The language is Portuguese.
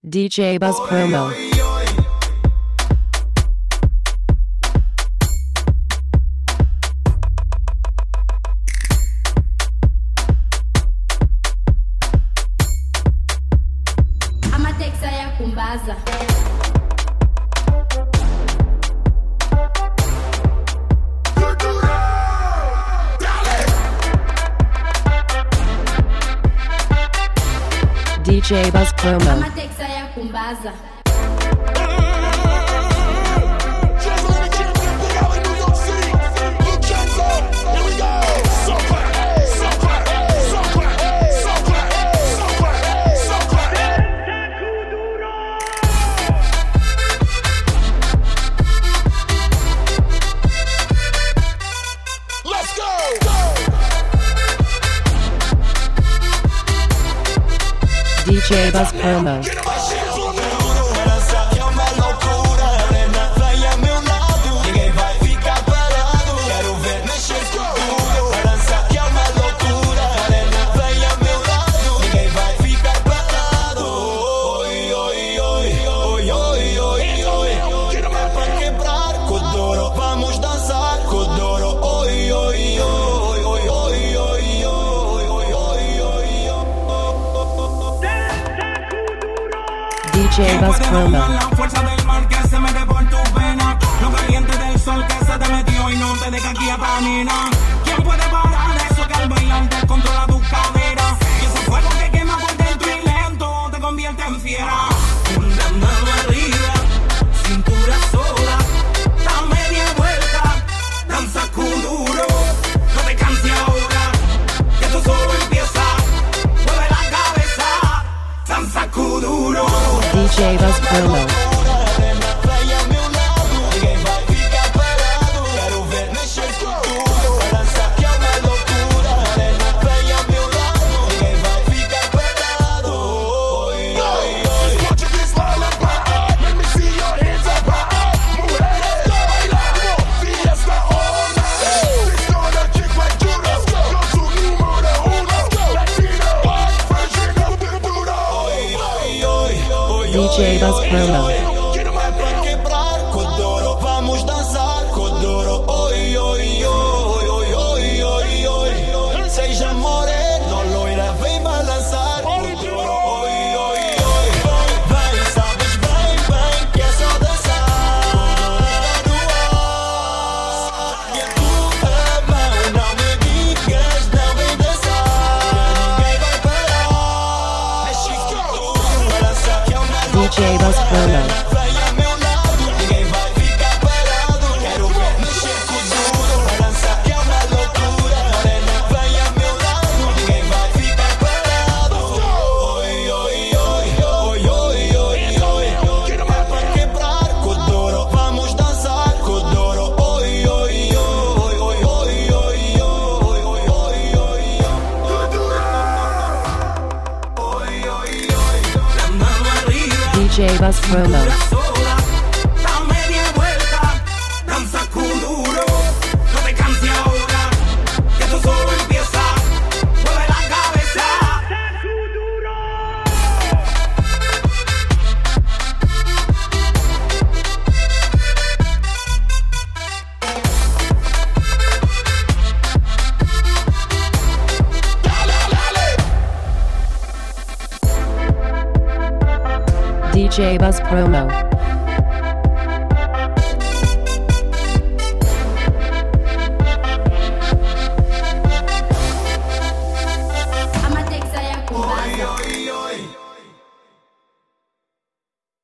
DJ Buzz Promo. Amatexa ya kumbaza. DJ Buzz Promo. Amatexa ya kumbaza. DJ Buzz Promo. DJ Buzz Promo. La fuerza del mar que se mete por tus venas, lo caliente del sol que se te metió y no te deja aquí a panina. ¿Quién puede parar eso que al bailar descontrola tus caderas? Y ese fuego que quema por dentro y lento te convierte en fiera. Una mano arriba, cintura sola, da media vuelta, danza con duro. No te canses ahora, que esto solo empieza. Mueve la cabeza, danza con duro. DJ Buzz Promo. DJ Buzz Promo. Vamos dançar Codoro, oi, oi, oi, oi, oi, oi, oi. Seja moreno, loira, vem balançar Codoro, oi, oi, oi. Vem, sabes bem, bem, que é só dançar e a tua mão, não me digas, não vem dançar. Ninguém vai parar. Mexe com tudo, balança que é uma loucura. DJ Buzz Promo. DJ Buzz Promo. Da media vuelta, danza con duro. No te canses ahora, que esto solo empieza. Mueve la cabeza. DJ Buzz Promo.